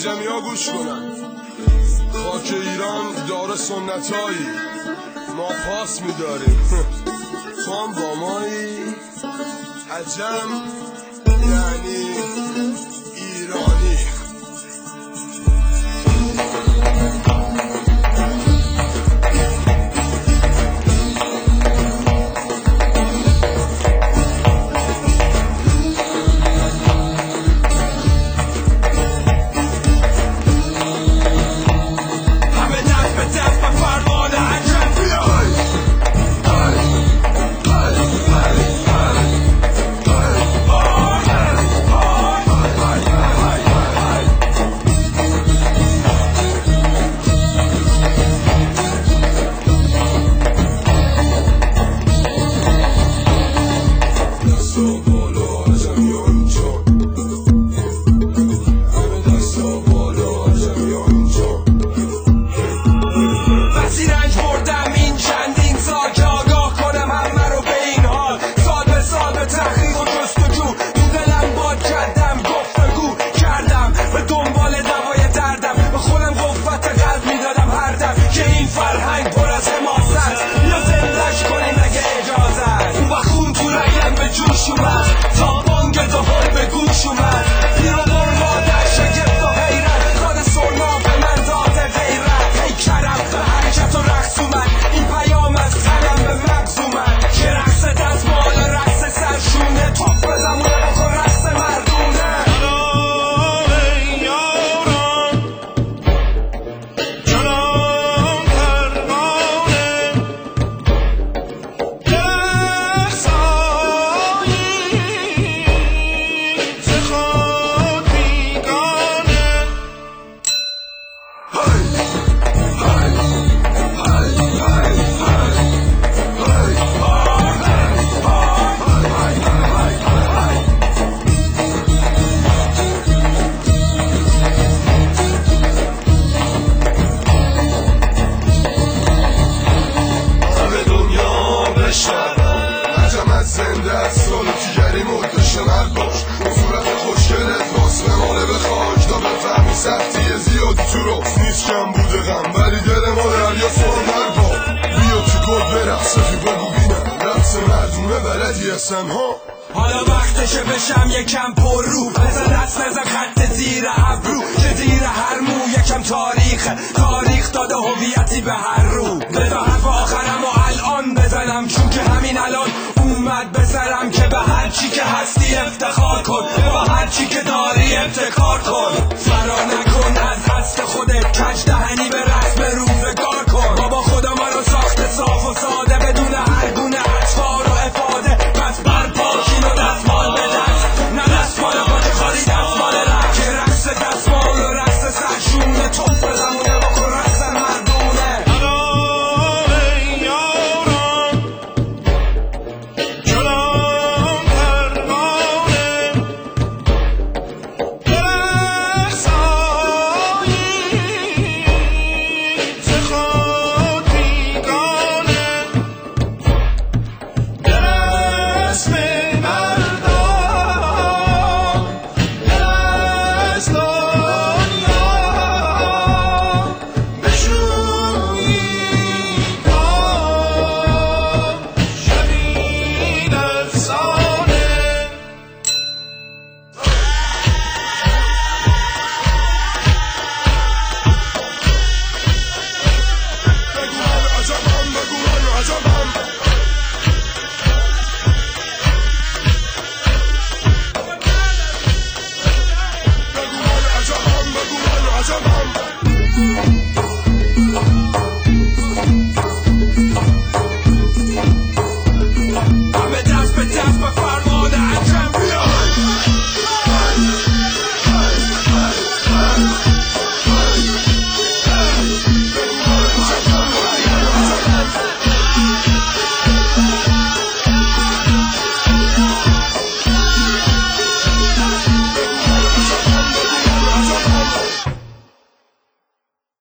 عجمی ها گوش کنن. خاک ایران داره سنتایی، ما پاس میداریم تو هم با مایی. عجم یعنی ایرانی. تا بانگ دهل به گوش اومد پیر و مرمادر شگفت و حیرت خانه سرنا به من داده غیرت ای کرم به حرکت و رقص اومد این پیام از تنم به مغز اومد که رقص دستمال رقص سرشونه توپ بزمونه بکن رقص مردونه. سال تیگری مدش مرد باش صورت خوشگلت واسه ماله به خاک تا بفهمی سختی زیادی تو راست نیست کم بوده غم ولی دل ما دریا سرمر با بیا تو کل برقص فی بگو بینم رقص مردونه بلدی هستن ها. حالا وقتشه بشم یکم پر رو بزن دست بزن خط زیر ابرو که زیر هر مو یکم تاریخ داده هویتی به هر رو بدا حرف آخرم و الان بزنم چون که همین الان اومد به سرم که به هر چی که هستی افتخار کن به هر چی که داری ابتکار کن فرا نکن از هست خودت کج ده